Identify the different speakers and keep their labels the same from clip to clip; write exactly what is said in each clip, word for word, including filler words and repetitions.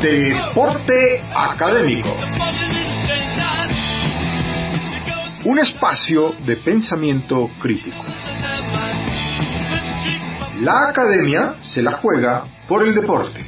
Speaker 1: Deporte Académico. Un espacio de pensamiento crítico. La academia se la juega por el deporte.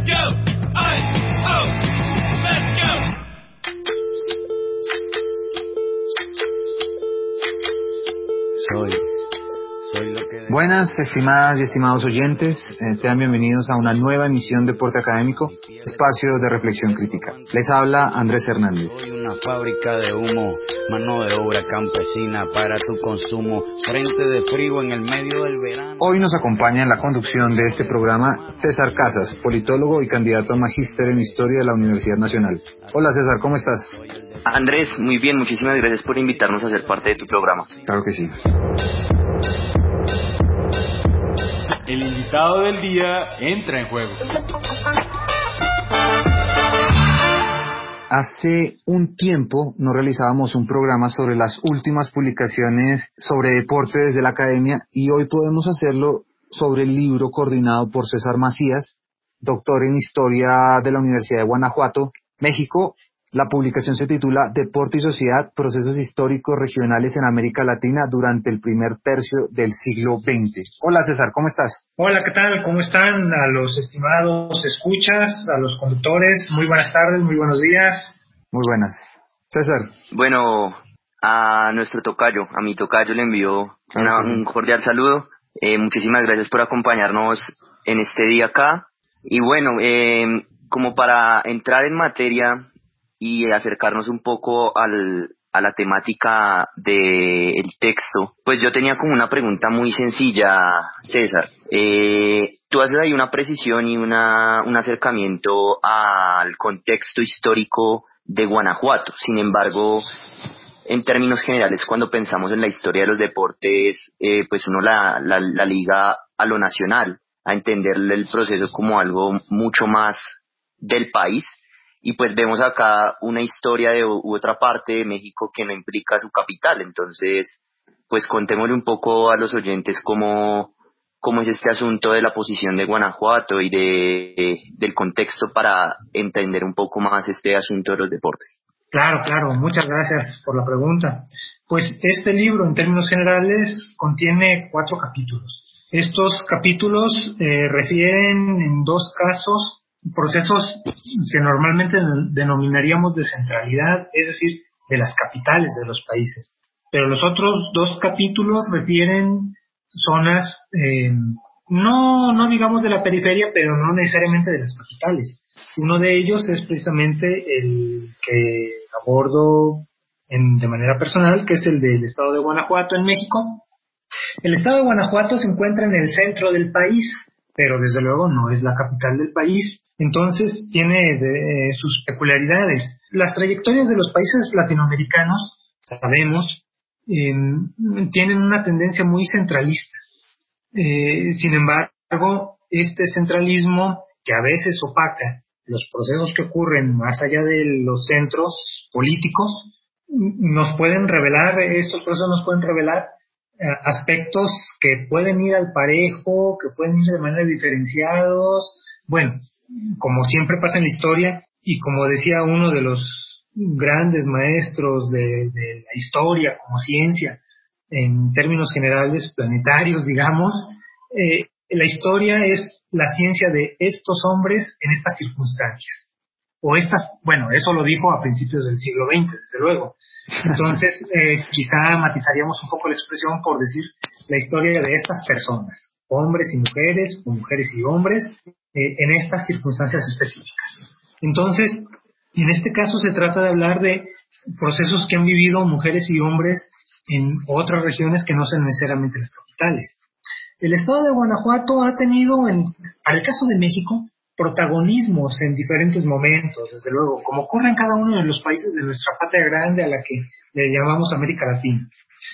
Speaker 2: Soy, soy lo que...
Speaker 3: Buenas, estimadas y estimados oyentes, eh, sean bienvenidos a una nueva emisión de Deporte Académico, espacio de reflexión crítica. Les habla Andrés Hernández.
Speaker 2: Soy una fábrica de humo, mano de obra campesina para tu consumo, frente de frío en el medio del verano.
Speaker 3: Hoy nos acompaña en la conducción de este programa César Casas, politólogo y candidato a magíster en Historia de la Universidad Nacional. Hola César, ¿cómo estás?
Speaker 4: Andrés, muy bien, muchísimas gracias por invitarnos a ser parte de tu programa.
Speaker 3: Claro que sí.
Speaker 5: El invitado del día entra en juego.
Speaker 3: Hace un tiempo nos realizábamos un programa sobre las últimas publicaciones sobre deporte desde la academia y hoy podemos hacerlo sobre el libro coordinado por César Macías, doctor en Historia de la Universidad de Guanajuato, México. La publicación se titula Deporte y Sociedad, Procesos Históricos Regionales en América Latina durante el primer tercio del siglo veinte. Hola César, ¿cómo estás?
Speaker 6: Hola, ¿qué tal? ¿Cómo están? A los estimados escuchas, a los conductores, muy buenas tardes, muy buenos días.
Speaker 3: Muy buenas. César.
Speaker 4: Bueno, a nuestro tocayo, a mi tocayo le envío una, un cordial saludo. Eh, muchísimas gracias por acompañarnos en este día acá. Y bueno, eh, como para entrar en materia y acercarnos un poco al, a la temática del texto, pues yo tenía como una pregunta muy sencilla, César. Eh, tú haces ahí una precisión y una, un acercamiento al contexto histórico de Guanajuato. Sin embargo, en términos generales, cuando pensamos en la historia de los deportes, eh, pues uno la, la, la liga a lo nacional, a entenderle el proceso como algo mucho más del país. Y pues vemos acá una historia de u otra parte de México que no implica su capital. Entonces, pues contémosle un poco a los oyentes cómo, cómo es este asunto de la posición de Guanajuato y de, de del contexto para entender un poco más este asunto de los deportes.
Speaker 6: Claro, claro, muchas gracias por la pregunta. Pues este libro, en términos generales, contiene cuatro capítulos. Estos capítulos eh, refieren en dos casos procesos que normalmente denominaríamos de centralidad, es decir, de las capitales de los países. Pero los otros dos capítulos refieren zonas, eh, no, no digamos de la periferia, pero no necesariamente de las capitales. Uno de ellos es precisamente el que abordo en, de manera personal, que es el del estado de Guanajuato en México. El estado de Guanajuato se encuentra en el centro del país, pero desde luego no es la capital del país. Entonces tiene de, eh, sus peculiaridades. Las trayectorias de los países latinoamericanos, sabemos, eh, tienen una tendencia muy centralista. Eh, sin embargo, este centralismo, que a veces opaca los procesos que ocurren más allá de los centros políticos, nos pueden revelar, estos procesos nos pueden revelar eh, aspectos que pueden ir al parejo, que pueden ir de manera diferenciados. Bueno, como siempre pasa en la historia, y como decía uno de los grandes maestros de, de la historia como ciencia, en términos generales, planetarios, digamos, eh, la historia es la ciencia de estos hombres en estas circunstancias. O estas, bueno, eso lo dijo a principios del siglo veinte, desde luego. Entonces, eh, quizá matizaríamos un poco la expresión por decir la historia de estas personas, hombres y mujeres, o mujeres y hombres, eh, en estas circunstancias específicas. Entonces, en este caso se trata de hablar de procesos que han vivido mujeres y hombres en otras regiones que no son necesariamente las capitales. El estado de Guanajuato ha tenido, en, para el caso de México, protagonismos en diferentes momentos, desde luego, como ocurre en cada uno de los países de nuestra patria grande a la que le llamamos América Latina.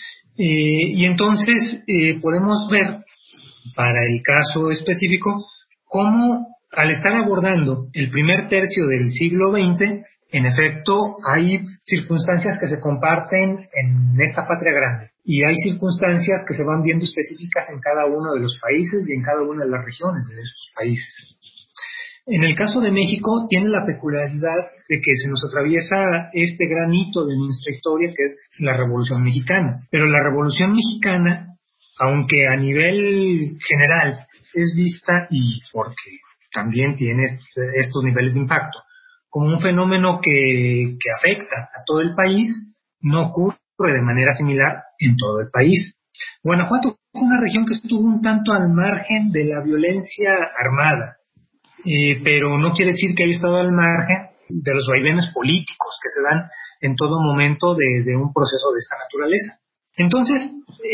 Speaker 6: Eh, y entonces eh, podemos ver, para el caso específico, cómo al estar abordando el primer tercio del siglo veinte, en efecto, hay circunstancias que se comparten en esta patria grande y hay circunstancias que se van viendo específicas en cada uno de los países y en cada una de las regiones de esos países. En el caso de México tiene la peculiaridad de que se nos atraviesa este gran hito de nuestra historia, que es la Revolución Mexicana. Pero la Revolución Mexicana, aunque a nivel general es vista, y porque también tiene estos niveles de impacto, como un fenómeno que, que afecta a todo el país, no ocurre de manera similar en todo el país. Guanajuato fue una región que estuvo un tanto al margen de la violencia armada, eh, pero no quiere decir que haya estado al margen de los vaivenes políticos que se dan en todo momento de, de un proceso de esta naturaleza. Entonces,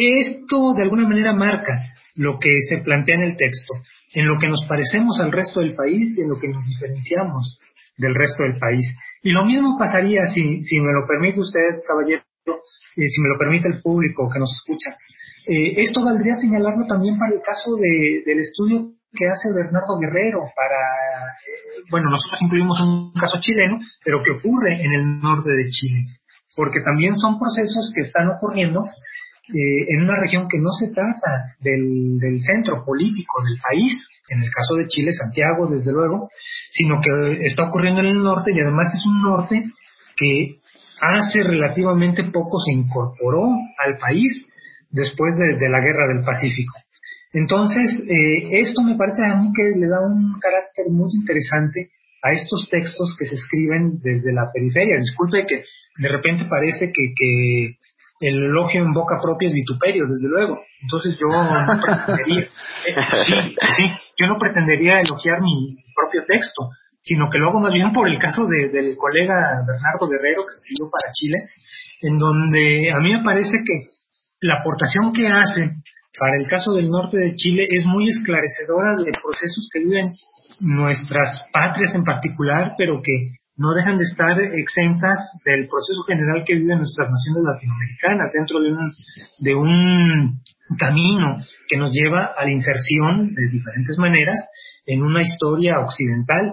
Speaker 6: esto de alguna manera marca lo que se plantea en el texto, en lo que nos parecemos al resto del país y en lo que nos diferenciamos del resto del país. Y lo mismo pasaría, si, si me lo permite usted, caballero, eh, si me lo permite el público que nos escucha. Eh, esto valdría señalarlo también para el caso de, del estudio que hace Bernardo Guerrero para, eh, bueno, nosotros incluimos un caso chileno, pero que ocurre en el norte de Chile, porque también son procesos que están ocurriendo eh, en una región que no se trata del, del centro político del país, en el caso de Chile, Santiago, desde luego, sino que está ocurriendo en el norte, y además es un norte que hace relativamente poco se incorporó al país después de, de la Guerra del Pacífico. Entonces, eh, esto me parece a mí que le da un carácter muy interesante a estos textos que se escriben desde la periferia. Disculpe que de repente parece que, que el elogio en boca propia es vituperio, desde luego. Entonces yo no pretendería, eh, sí, sí, yo no pretendería elogiar mi propio texto, sino que lo hago más bien por el caso de, del colega Bernardo Guerrero, que escribió para Chile, en donde a mí me parece que la aportación que hace para el caso del norte de Chile es muy esclarecedora de procesos que viven nuestras patrias en particular, pero que no dejan de estar exentas del proceso general que viven nuestras naciones latinoamericanas dentro de un, de un camino que nos lleva a la inserción de diferentes maneras en una historia occidental,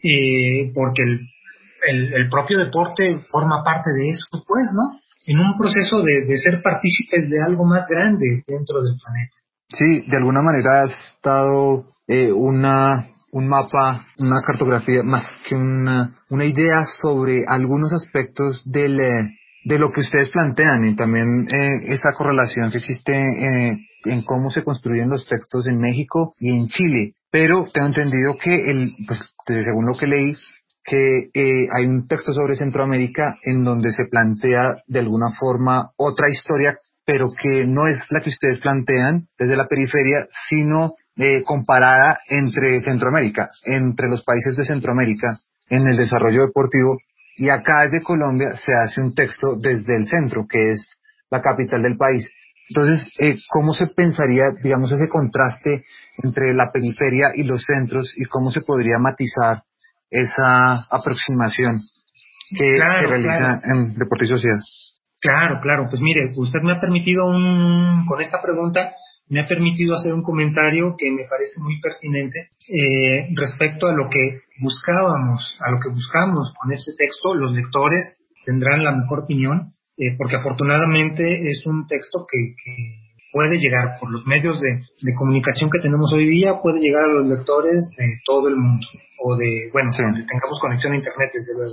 Speaker 6: eh, porque el, el, el propio deporte forma parte de eso, pues, ¿no? En un proceso de, de ser partícipes de algo más grande dentro del planeta.
Speaker 3: Sí, de alguna manera has dado eh, una un mapa, una cartografía, más que una, una idea sobre algunos aspectos del, eh, de lo que ustedes plantean, y también eh, esa correlación que existe eh, en cómo se construyen los textos en México y en Chile. Pero tengo entendido que, el, pues, según lo que leí, que eh, hay un texto sobre Centroamérica en donde se plantea de alguna forma otra historia, pero que no es la que ustedes plantean desde la periferia, sino eh, comparada entre Centroamérica, entre los países de Centroamérica en el desarrollo deportivo, y acá desde Colombia se hace un texto desde el centro, que es la capital del país. Entonces, eh, ¿cómo se pensaría, digamos, ese contraste entre la periferia y los centros, y cómo se podría matizar esa aproximación que
Speaker 6: claro,
Speaker 3: se realiza
Speaker 6: claro.
Speaker 3: en Deporte y Sociedad?
Speaker 6: Claro, claro, pues mire, usted me ha permitido un, con esta pregunta, me ha permitido hacer un comentario que me parece muy pertinente eh, respecto a lo que buscábamos, a lo que buscamos con este texto. Los lectores tendrán la mejor opinión, eh, porque afortunadamente es un texto que, que puede llegar por los medios de, de comunicación que tenemos hoy día, puede llegar a los lectores de todo el mundo, o de, bueno,
Speaker 3: sí,
Speaker 6: donde tengamos conexión a internet, desde luego.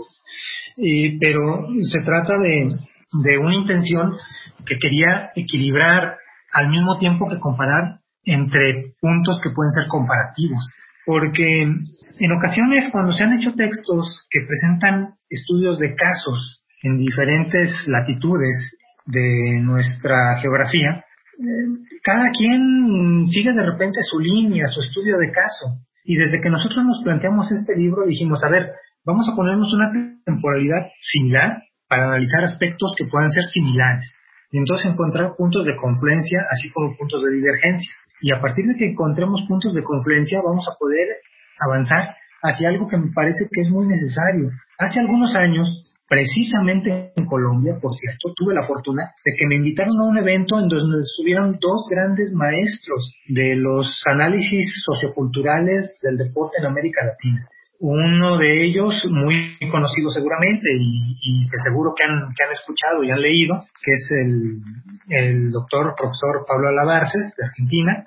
Speaker 6: Y, pero se trata de, de una intención que quería equilibrar al mismo tiempo que comparar entre puntos que pueden ser comparativos, porque en ocasiones cuando se han hecho textos que presentan estudios de casos en diferentes latitudes de nuestra geografía, eh, cada quien sigue de repente su línea, su estudio de caso, y desde que nosotros nos planteamos este libro dijimos, a ver, vamos a ponernos una temporalidad similar para analizar aspectos que puedan ser similares, y entonces encontrar puntos de confluencia así como puntos de divergencia, y a partir de que encontremos puntos de confluencia vamos a poder avanzar hacia algo que me parece que es muy necesario. Hace algunos años, precisamente en Colombia, por cierto, tuve la fortuna de que me invitaron a un evento en donde estuvieron dos grandes maestros de los análisis socioculturales del deporte en América Latina. Uno de ellos, muy conocido seguramente, y, y que seguro que han, que han escuchado y han leído, que es el, el doctor profesor Pablo Alabarces, de Argentina,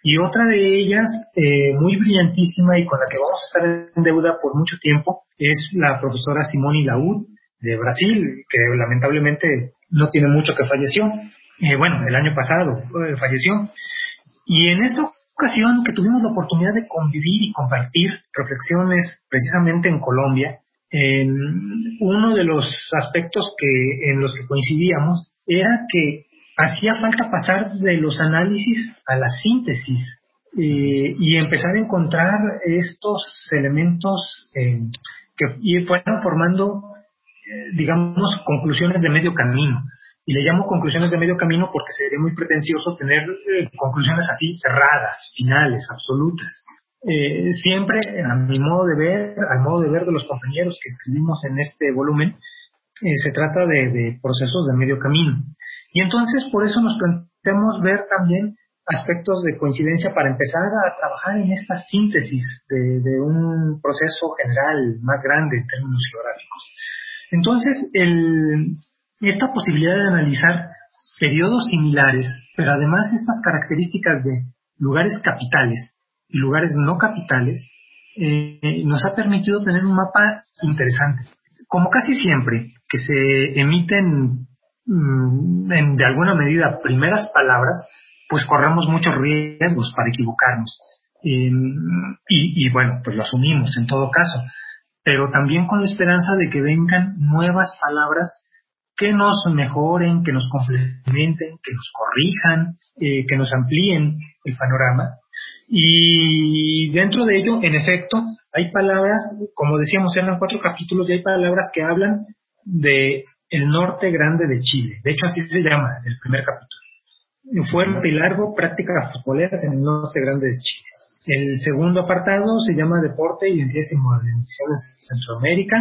Speaker 6: Y otra de ellas, eh, muy brillantísima y con la que vamos a estar en deuda por mucho tiempo, es la profesora Simone Laúd de Brasil, que lamentablemente no tiene mucho que falleció. Eh, bueno, el año pasado eh, falleció. Y en esta ocasión que tuvimos la oportunidad de convivir y compartir reflexiones precisamente en Colombia, eh, uno de los aspectos que en los que coincidíamos era que hacía falta pasar de los análisis a la síntesis eh, y empezar a encontrar estos elementos eh, que y fueron formando, eh, digamos, conclusiones de medio camino. Y le llamo conclusiones de medio camino porque sería muy pretencioso tener eh, conclusiones así cerradas, finales, absolutas. Eh, siempre, a mi modo de ver, al modo de ver de los compañeros que escribimos en este volumen, eh, se trata de, de procesos de medio camino. Y entonces, por eso nos planteamos ver también aspectos de coincidencia para empezar a trabajar en esta síntesis de, de un proceso general más grande en términos geográficos. Entonces, el... esta posibilidad de analizar periodos similares, pero además estas características de lugares capitales y lugares no capitales, eh, nos ha permitido tener un mapa interesante. Como casi siempre que se emiten mmm, en, de alguna medida primeras palabras, pues corremos muchos riesgos para equivocarnos. Eh, y, y bueno, pues lo asumimos en todo caso, pero también con la esperanza de que vengan nuevas palabras que nos mejoren, que nos complementen, que nos corrijan, eh, que nos amplíen el panorama. Y dentro de ello, en efecto, hay palabras, como decíamos, eran cuatro capítulos y hay palabras que hablan de el norte grande de Chile. De hecho, así se llama el primer capítulo. Fuerte y largo, prácticas futboleras en el norte grande de Chile. El segundo apartado se llama Deporte, Identidades y Modernizaciones en Centroamérica,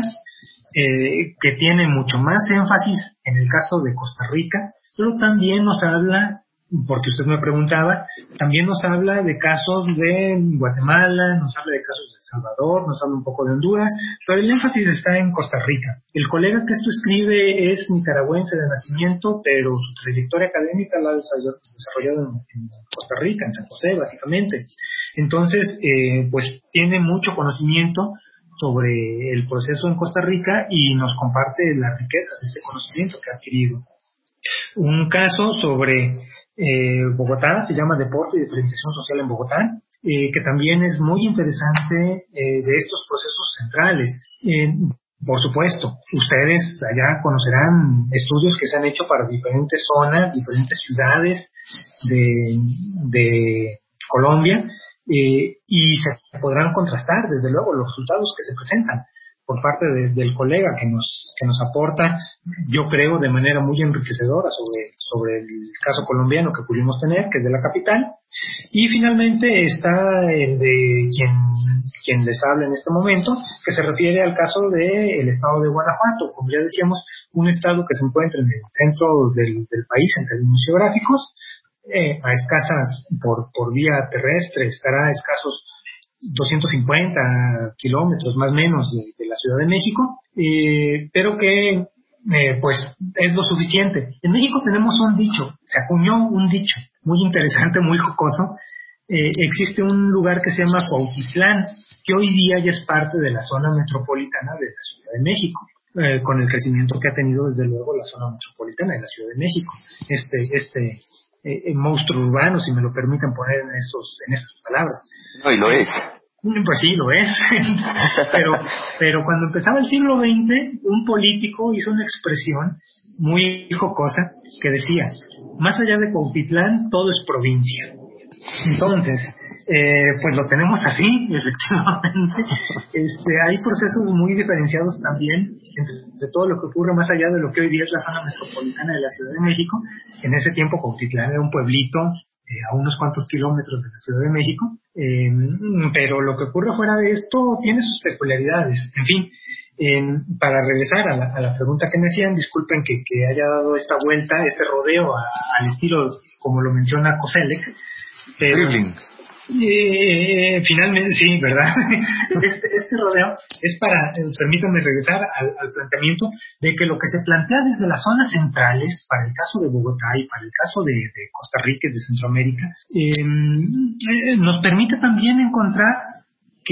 Speaker 6: eh, que tiene mucho más énfasis en el caso de Costa Rica, pero también nos habla, porque usted me preguntaba, también nos habla de casos de Guatemala, nos habla de casos de El Salvador, nos habla un poco de Honduras, pero el énfasis está en Costa Rica. El colega que esto escribe es nicaragüense de nacimiento, pero su trayectoria académica la ha desarrollado en, en Costa Rica, en San José, básicamente. Entonces, eh, pues tiene mucho conocimiento sobre el proceso en Costa Rica y nos comparte la riqueza de este conocimiento que ha adquirido. Un caso sobre eh, Bogotá, se llama Deporte y Diferenciación Social en Bogotá, eh, que también es muy interesante eh, de estos procesos centrales. Eh, por supuesto, ustedes allá conocerán estudios que se han hecho para diferentes zonas, diferentes ciudades de, de Colombia, eh, y se podrán contrastar, desde luego, los resultados que se presentan por parte de, del colega que nos que nos aporta, yo creo, de manera muy enriquecedora sobre, sobre el caso colombiano que pudimos tener, que es de la capital. Y finalmente está el de quien, quien les habla en este momento, que se refiere al caso del estado de Guanajuato, como ya decíamos, un estado que se encuentra en el centro del, del país en términos geográficos, eh, a escasas, por, por vía terrestre, estará a escasos doscientos cincuenta kilómetros más o menos de, de la Ciudad de México, eh, pero que eh, pues es lo suficiente. En México tenemos un dicho, se acuñó un dicho muy interesante, muy jocoso. Eh, existe un lugar que se llama Cuautitlán, que hoy día ya es parte de la zona metropolitana de la Ciudad de México, eh, con el crecimiento que ha tenido desde luego la zona metropolitana de la Ciudad de México. Este, este Eh, monstruo urbano, si me lo permiten poner en esos en esas palabras.
Speaker 4: No, y lo es.
Speaker 6: Pues sí, lo es. pero pero cuando empezaba el siglo veinte, un político hizo una expresión muy jocosa que decía: más allá de Cuautitlán, todo es provincia. Entonces, eh, pues lo tenemos así, efectivamente. Este, hay procesos muy diferenciados también entre de todo lo que ocurre más allá de lo que hoy día es la zona metropolitana de la Ciudad de México. En ese tiempo Cuautitlán era un pueblito eh, a unos cuantos kilómetros de la Ciudad de México, eh, pero lo que ocurre fuera de esto tiene sus peculiaridades. En fin, eh, para regresar a la, a la pregunta que me hacían, disculpen que, que haya dado esta vuelta, este rodeo a, al estilo como lo menciona Koselleck, pero, Eh, finalmente, sí, ¿verdad? Este, este rodeo es para, eh, permítanme regresar al, al planteamiento de que lo que se plantea desde las zonas centrales, para el caso de Bogotá y para el caso de, de Costa Rica y de Centroamérica, eh, eh, nos permite también encontrar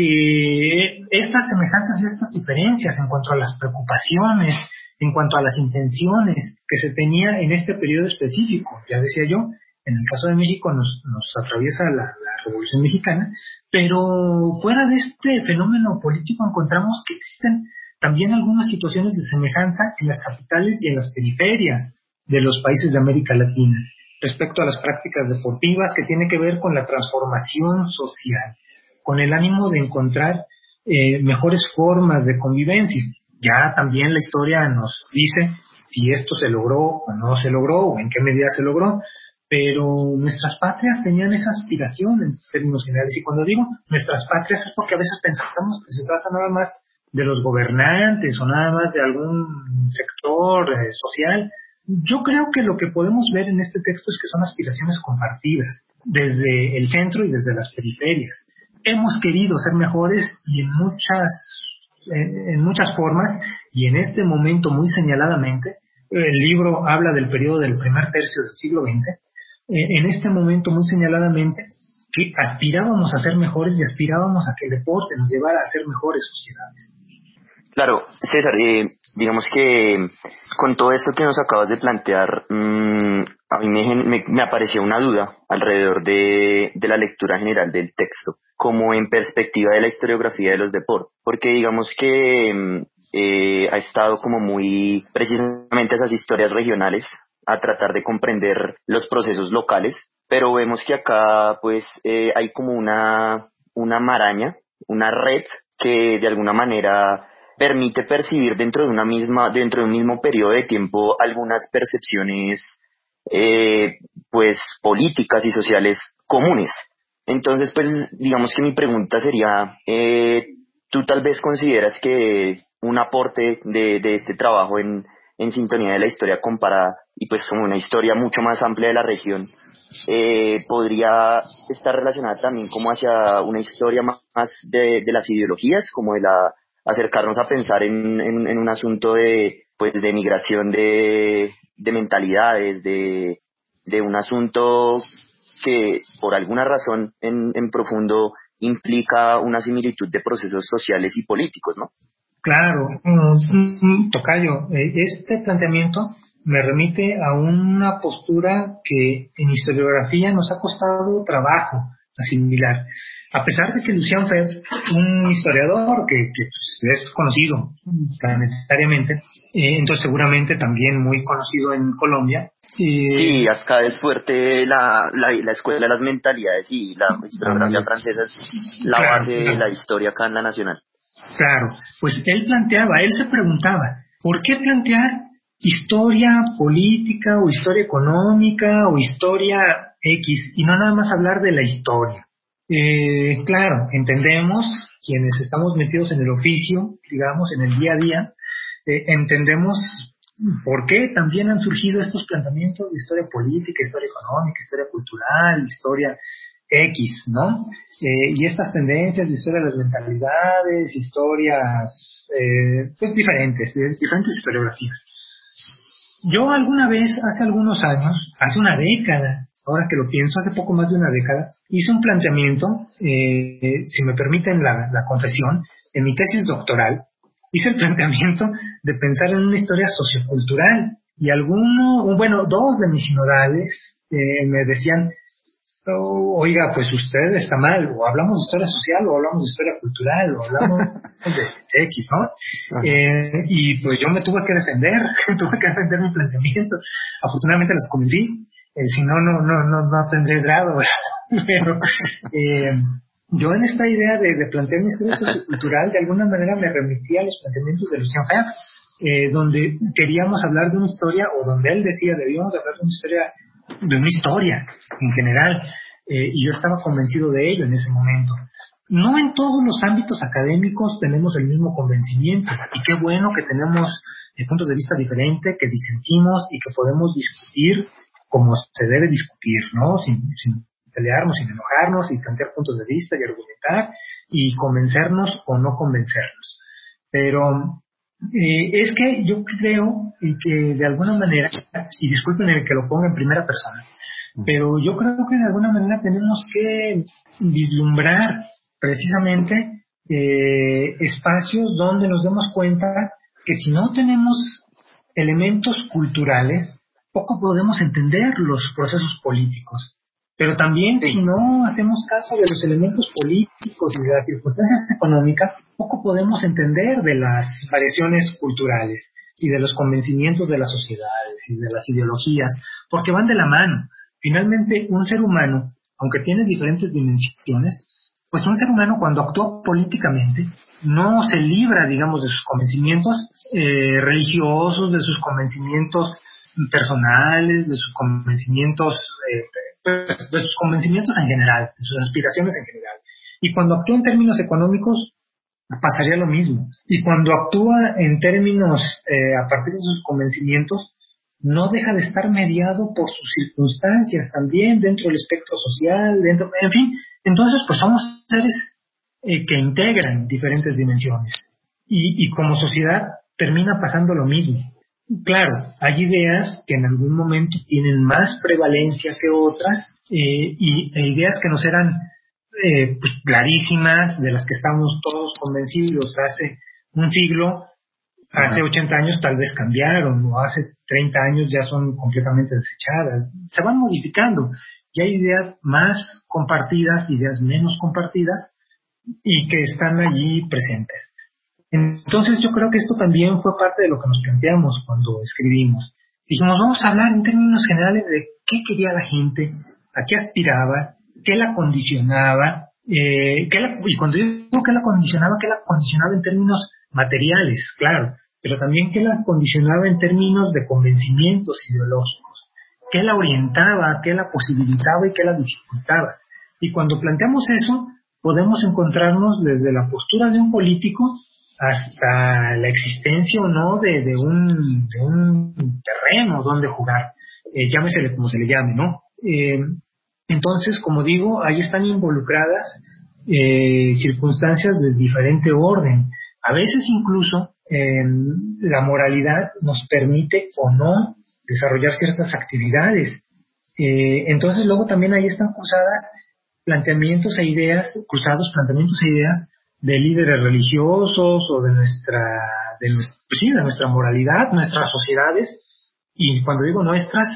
Speaker 6: que estas semejanzas y estas diferencias en cuanto a las preocupaciones, en cuanto a las intenciones que se tenía en este periodo específico, ya decía yo, en el caso de México nos, nos atraviesa la, la Revolución Mexicana, pero fuera de este fenómeno político encontramos que existen también algunas situaciones de semejanza en las capitales y en las periferias de los países de América Latina, respecto a las prácticas deportivas, que tiene que ver con la transformación social, con el ánimo de encontrar eh, mejores formas de convivencia. Ya también la historia nos dice si esto se logró o no se logró, o en qué medida se logró, pero nuestras patrias tenían esa aspiración en términos generales. Y cuando digo nuestras patrias es porque a veces pensamos que se trata nada más de los gobernantes o nada más de algún sector eh, social. Yo creo que lo que podemos ver en este texto es que son aspiraciones compartidas desde el centro y desde las periferias. Hemos querido ser mejores y en muchas en, en muchas formas, y en este momento muy señaladamente. El libro habla del periodo del primer tercio del siglo veinte. Eh, en este momento muy señaladamente que aspirábamos a ser mejores y aspirábamos a que el deporte nos llevara a ser mejores sociedades.
Speaker 4: Claro, César, eh, digamos que con todo esto que nos acabas de plantear, mmm, a mí me, me, me apareció una duda alrededor de, de la lectura general del texto, como en perspectiva de la historiografía de los deportes, porque digamos que eh, ha estado como muy precisamente esas historias regionales a tratar de comprender los procesos locales, pero vemos que acá pues eh, hay como una, una maraña, una red que de alguna manera permite percibir dentro de una misma, dentro de un mismo periodo de tiempo algunas percepciones eh, pues políticas y sociales comunes. Entonces, pues digamos que mi pregunta sería, eh, ¿tú tal vez consideras que un aporte de, de este trabajo en, en sintonía de la historia comparada y pues como una historia mucho más amplia de la región eh, podría estar relacionada también como hacia una historia más de, de las ideologías, como de la acercarnos a pensar en, en, en un asunto de pues de migración de, de mentalidades, de, de un asunto que por alguna razón en, en profundo implica una similitud de procesos sociales y políticos, ¿no?
Speaker 6: Claro, mm, tocayo, este planteamiento me remite a una postura que en historiografía nos ha costado trabajo asimilar. A pesar de que Lucian Febvre, un historiador que, que pues, es conocido planetariamente, eh, entonces seguramente también muy conocido en Colombia.
Speaker 4: Eh, sí, acá es fuerte la, la, la escuela de las mentalidades y la historiografía francesa es la claro, base claro. de la historia acá en la nacional.
Speaker 6: Claro, pues él planteaba, él se preguntaba, ¿por qué plantear historia política o historia económica o historia X y no nada más hablar de la historia? Eh, claro, entendemos, quienes estamos metidos en el oficio, digamos, en el día a día, eh, entendemos por qué también han surgido estos planteamientos de historia política, historia económica, historia cultural, historia X, ¿no? Eh, y estas tendencias de historia de las mentalidades, historias eh, pues diferentes, diferentes historiografías. Yo alguna vez, hace algunos años, hace una década, ahora que lo pienso, hace poco más de una década, hice un planteamiento, eh, si me permiten la, la confesión, en mi tesis doctoral, hice el planteamiento de pensar en una historia sociocultural, y alguno, bueno, dos de mis sinodales eh, me decían, oh, oiga, pues usted está mal, o hablamos de historia social, o hablamos de historia cultural, o hablamos de X, ¿no? Eh, y pues yo me tuve que defender, tuve que defender mi planteamiento. Afortunadamente los convencí, eh, si no, no, no, no, no tendré grado, pero eh, yo en esta idea de, de plantear mi historia sociocultural, de alguna manera me remitía a los planteamientos de Lucian Febvre, eh, donde queríamos hablar de una historia, o donde él decía, debíamos hablar de una historia de una historia en general, eh, y yo estaba convencido de ello en ese momento. No en todos los ámbitos académicos tenemos el mismo convencimiento, y qué bueno que tenemos eh, puntos de vista diferentes, que disentimos y que podemos discutir como se debe discutir, ¿no? Sin, sin pelearnos, sin enojarnos, y plantear puntos de vista y argumentar y convencernos o no convencernos. Pero eh, es que yo creo que de alguna manera, y disculpen el que lo ponga en primera persona, pero yo creo que de alguna manera tenemos que vislumbrar precisamente eh, espacios donde nos demos cuenta que si no tenemos elementos culturales, poco podemos entender los procesos políticos. Pero también, sí, si no hacemos caso de los elementos políticos y de las circunstancias económicas, poco podemos entender de las variaciones culturales y de los convencimientos de las sociedades y de las ideologías, porque van de la mano. Finalmente, un ser humano, aunque tiene diferentes dimensiones, pues un ser humano cuando actúa políticamente no se libra, digamos, de sus convencimientos eh, religiosos, de sus convencimientos personales, de sus convencimientos, eh, de sus convencimientos en general, de sus aspiraciones en general. Y cuando actúa en términos económicos, pasaría lo mismo. Y cuando actúa en términos eh, a partir de sus convencimientos, no deja de estar mediado por sus circunstancias también dentro del espectro social, dentro, en fin. Entonces, pues somos seres eh, que integran diferentes dimensiones. Y, y como sociedad termina pasando lo mismo. Claro, hay ideas que en algún momento tienen más prevalencia que otras, eh, y e ideas que nos eran eh, pues, clarísimas, de las que estamos todos convencidos hace un siglo, hace ochenta años tal vez cambiaron, o hace treinta años ya son completamente desechadas. Se van modificando, y hay ideas más compartidas, ideas menos compartidas, y que están allí presentes. Entonces yo creo que esto también fue parte de lo que nos planteamos cuando escribimos. Dijimos, vamos a hablar en términos generales de qué quería la gente, a qué aspiraba, qué la condicionaba, eh, qué la, y cuando digo qué la condicionaba, qué la condicionaba en términos materiales, claro, pero también qué la condicionaba en términos de convencimientos ideológicos, qué la orientaba, qué la posibilitaba y qué la dificultaba. Y cuando planteamos eso, podemos encontrarnos desde la postura de un político hasta la existencia o no de, de, un, de un terreno donde jugar, eh, llámesele como se le llame, ¿no? Eh, entonces, como digo, ahí están involucradas eh, circunstancias de diferente orden. A veces incluso eh, la moralidad nos permite o no desarrollar ciertas actividades. Eh, entonces, luego también ahí están cruzadas planteamientos e ideas, cruzados planteamientos e ideas de líderes religiosos o de nuestra, de nuestra, pues sí, de nuestra moralidad, nuestras sociedades, y cuando digo nuestras,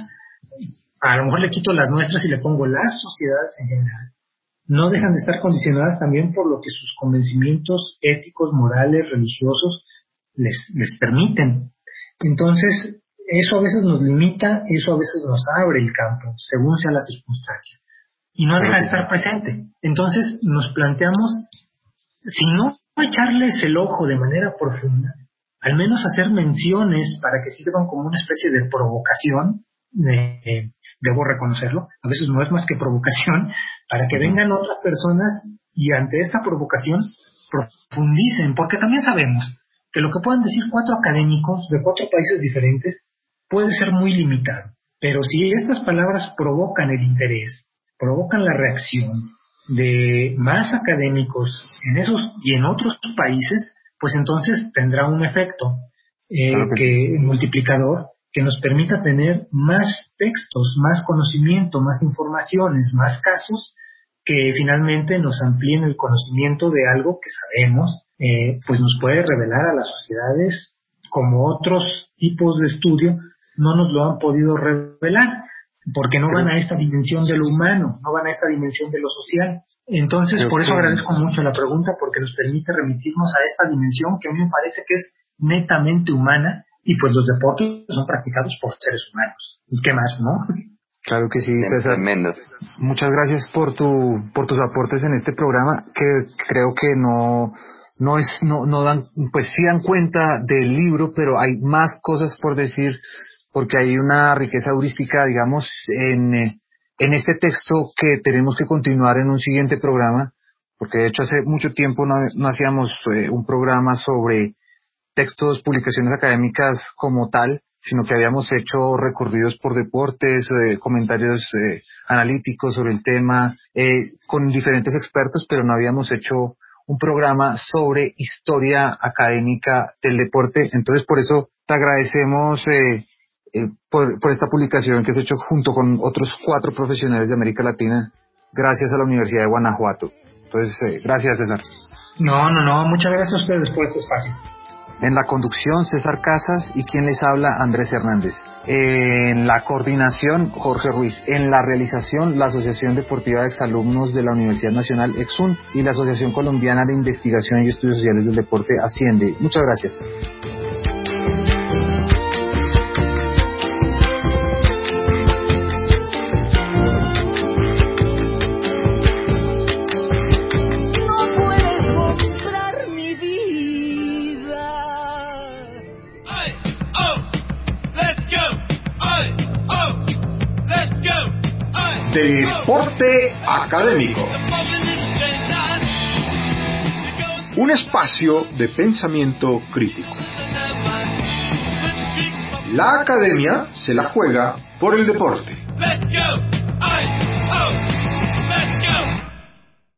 Speaker 6: a lo mejor le quito las nuestras y le pongo las sociedades en general. No dejan de estar condicionadas también por lo que sus convencimientos éticos, morales, religiosos les, les permiten. Entonces, eso a veces nos limita, eso a veces nos abre el campo, según sea la circunstancia. Y no deja de estar presente. Entonces, nos planteamos, si no echarles el ojo de manera profunda, al menos hacer menciones para que sirvan como una especie de provocación, eh, debo reconocerlo, a veces no es más que provocación, para que vengan otras personas y ante esta provocación profundicen, porque también sabemos que lo que pueden decir cuatro académicos de cuatro países diferentes puede ser muy limitado, pero si estas palabras provocan el interés, provocan la reacción de más académicos en esos y en otros países, pues entonces tendrá un efecto eh, claro que, que multiplicador que nos permita tener más textos, más conocimiento, más informaciones, más casos que finalmente nos amplíen el conocimiento de algo que sabemos, eh, pues nos puede revelar a las sociedades como otros tipos de estudio no nos lo han podido revelar, porque no van a esta dimensión de lo humano, no van a esta dimensión de lo social. Entonces, por eso agradezco mucho la pregunta, porque nos permite remitirnos a esta dimensión que a mí me parece que es netamente humana, y pues los deportes son practicados por seres humanos. ¿Y qué más, no?
Speaker 3: Claro que sí, César.
Speaker 4: Tremendo.
Speaker 3: Muchas gracias por tu por tus aportes en este programa, que creo que no no es no no dan pues sí dan cuenta del libro, pero hay más cosas por decir, porque hay una riqueza heurística, digamos, en eh, en este texto que tenemos que continuar en un siguiente programa, porque de hecho hace mucho tiempo no, no hacíamos eh, un programa sobre textos, publicaciones académicas como tal, sino que habíamos hecho recorridos por deportes, eh, comentarios eh, analíticos sobre el tema, eh, con diferentes expertos, pero no habíamos hecho un programa sobre historia académica del deporte. Entonces, por eso te agradecemos eh, eh, por, por esta publicación que has hecho junto con otros cuatro profesionales de América Latina, gracias a la Universidad de Guanajuato. Entonces, eh, gracias, César.
Speaker 6: No, no, no, muchas gracias a ustedes por este espacio.
Speaker 3: En la conducción, César Casas, y quien les habla, Andrés Hernández. En la coordinación, Jorge Ruiz. En la realización, la Asociación Deportiva de Exalumnos de la Universidad Nacional, EXUN, y la Asociación Colombiana de Investigación y Estudios Sociales del Deporte, Asciende. Muchas gracias.
Speaker 1: Deporte Académico. Un espacio de pensamiento crítico. La academia se la juega por el deporte.